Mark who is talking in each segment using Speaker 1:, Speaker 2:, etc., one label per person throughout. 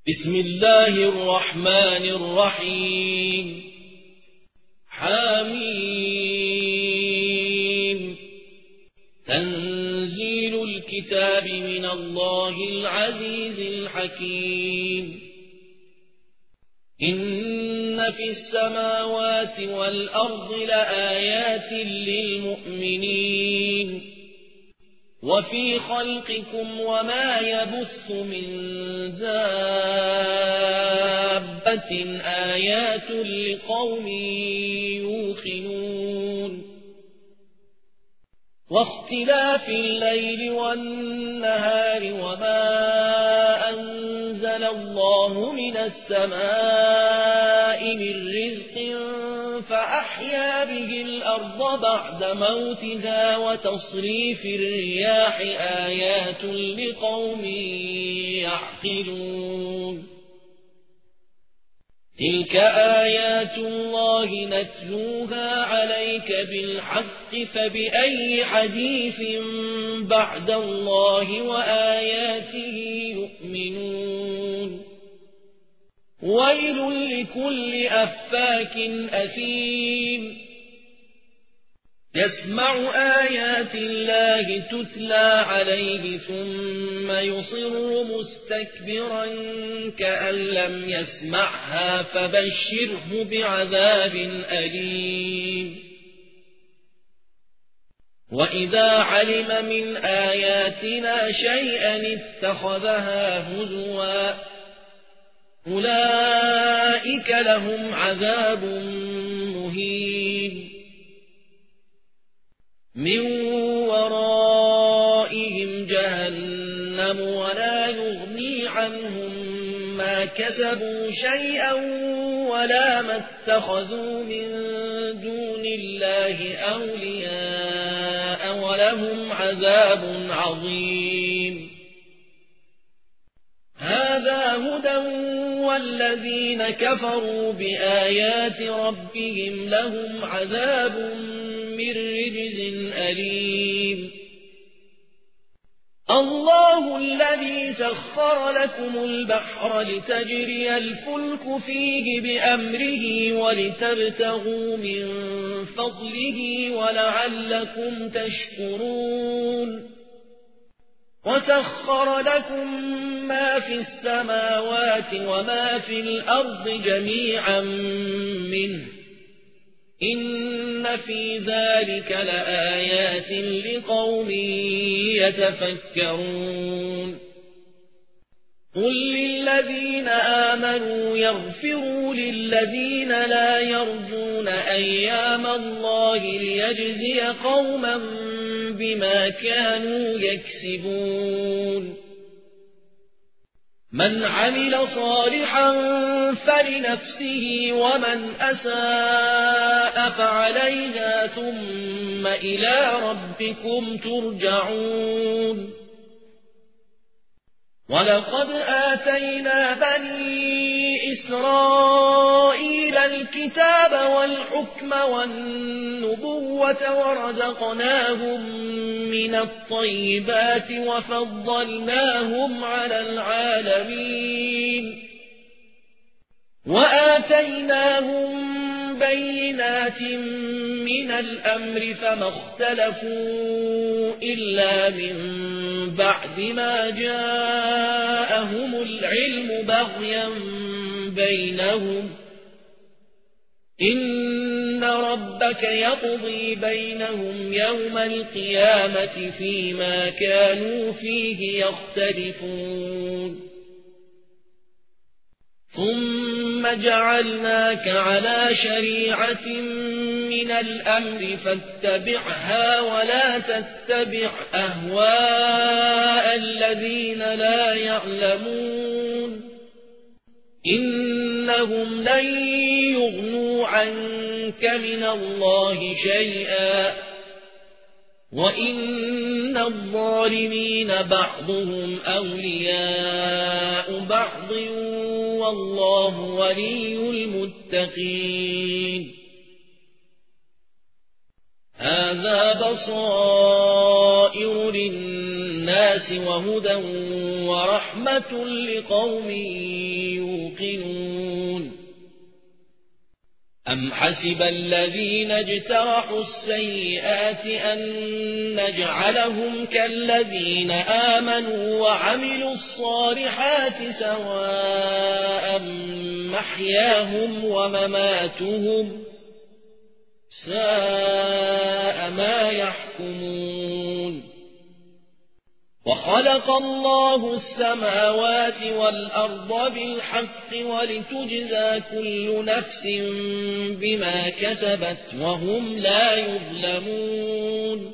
Speaker 1: بسم الله الرحمن الرحيم حميم تنزيل الكتاب من الله العزيز الحكيم إن في السماوات والأرض لآيات للمؤمنين وفي خلقكم وما يبث من دابة آيات لقوم يوقنون واختلاف الليل والنهار وما أنزل الله من السماء من رزق فأحيا به الأرض بعد موتها وتصريف الرياح آيات لقوم يعقلون تلك آيات الله نتلوها عليك بالحق فبأي حديث بعد الله وآياته يؤمنون ويل لكل أفاك أثيم يسمع آيات الله تتلى عليه ثم يصر مستكبرا كأن لم يسمعها فبشره بعذاب أليم وإذا علم من آياتنا شيئا اتخذها هزوا أولئك لهم عذاب مهين من ورائهم جهنم ولا يغني عنهم ما كسبوا شيئا ولا ما اتخذوا من دون الله أولياء ولهم عذاب عظيم هذا هدى والذين كفروا بآيات ربهم لهم عذاب من رجز أليم الله الذي سخر لكم البحر لتجري الفلك فيه بأمره ولتبتغوا من فضله ولعلكم تشكرون وسخر لكم ما في السماوات وما في الأرض جميعا منه إن في ذلك لآيات لقوم يتفكرون قل للذين آمنوا يغفروا للذين لا يرجون أيام الله ليجزي قوما بما كانوا يكسبون من عمل صالحا فلنفسه ومن أساء فعليها ثم إلى ربكم ترجعون ولقد آتينا بني إسرائيل الكتاب والحكم والنبوة ورزقناهم من الطيبات وفضلناهم على العالمين وآتيناهم بينات من الأمر فما اختلفوا إلا من بعد ما جاءهم العلم بغيا بينهم إن ربك يقضي بينهم يوم القيامة فيما كانوا فيه يختلفون ثم جعلناك على شريعة من الأمر فاتبعها ولا تتبع أهواء الذين لا يعلمون إنهم لن يغنوا عنك من الله شيئا وإن الظالمين بعضهم أولياء بعض والله ولي المتقين هذا بصائر للناس للناس وهدى ورحمة لقوم يوقنون أم حسب الذين اجترحوا السيئات أن نجعلهم كالذين آمنوا وعملوا الصالحات سواء محياهم ومماتهم ساء ما يحكمون وخلق الله السماوات والأرض بالحق ولتجزى كل نفس بما كسبت وهم لا يظلمون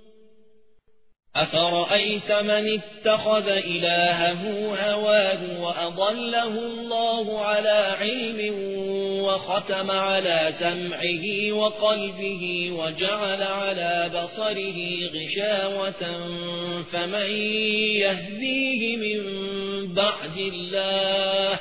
Speaker 1: أفرأيت من اتخذ إلهه هواه وأضله الله على علم وختم على سمعه وقلبه وجعل على بصره غشاوة فمن يهديه من بعد الله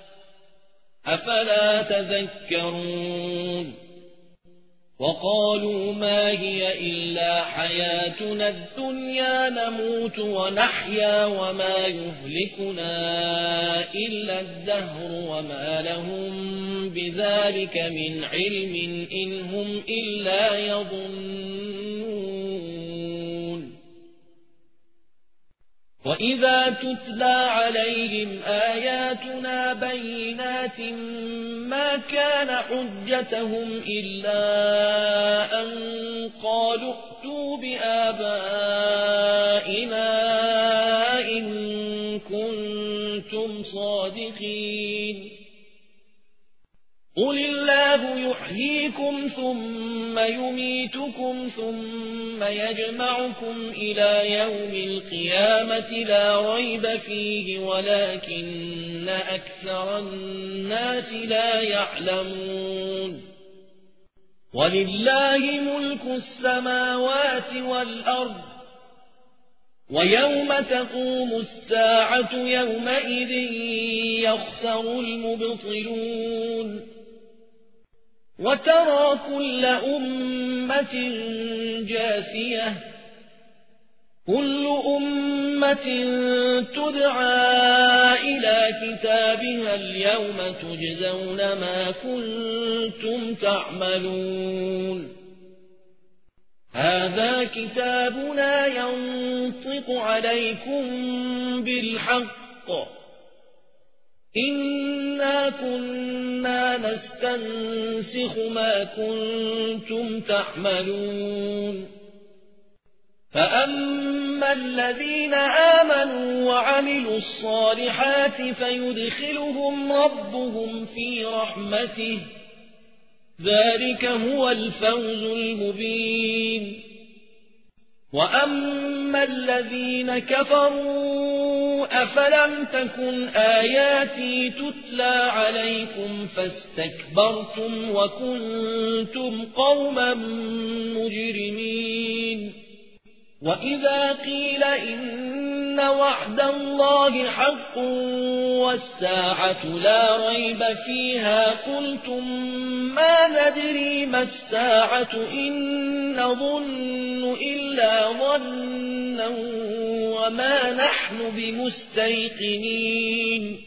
Speaker 1: أفلا تذكرون وقالوا ما هي إلا حياتنا الدنيا نموت ونحيا وما يهلكنا إلا الدهر وما لهم بذلك من علم إن هم إلا يظنون وإذا تتلى عليهم آياتنا بينات ما كان حجتهم إلا أن قالوا ائتوا بآبائنا إن كنتم صادقين قل الله يحييكم ثم يميتكم ثم يجمعكم إلى يوم القيامة لا ريب فيه ولكن أكثر الناس لا يعلمون ولله ملك السماوات والأرض ويوم تقوم الساعة يومئذ يخسر المبطلون وترى كل أمة جاثية كل أمة تدعى إلى كتابها اليوم تجزون ما كنتم تعملون هذا كتابنا ينطق عليكم بالحق إنا كنا نستنسخ ما كنتم تعملون فأما الذين آمنوا وعملوا الصالحات فيدخلهم ربهم في رحمته ذلك هو الفوز المبين وأما الذين كفروا أفلم تكن آياتي تتلى عليكم فاستكبرتم وكنتم قوما مجرمين وإذا قيل إن وعد الله حق والساعة لا ريب فيها قلتم ما ندري ما الساعة إن نظن إلا ظنا وما نحن بمستيقنين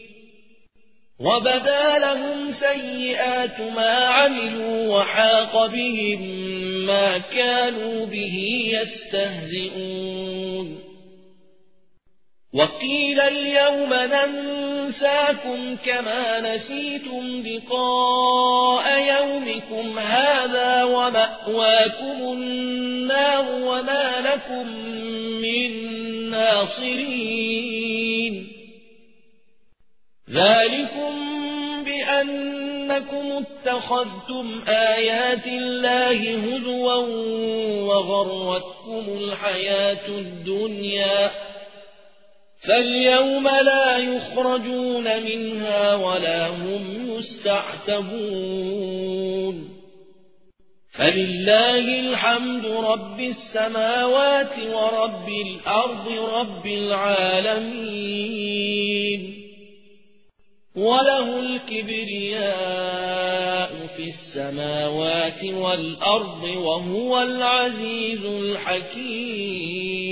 Speaker 1: وبدا لهم سيئات ما عملوا وحاق بهم ما كانوا به يستهزئون وقيل اليوم ننساكم كما نسيتم لقاء يومكم هذا ومأواكم النار وما لكم من ناصرين ذلكم بأنكم اتخذتم آيات الله هزوا وغرتكم الحياة الدنيا فاليوم لا يخرجون منها ولا هم يستعتبون فلله الحمد رب السماوات ورب الأرض رب العالمين وله الكبرياء في السماوات والأرض وهو العزيز الحكيم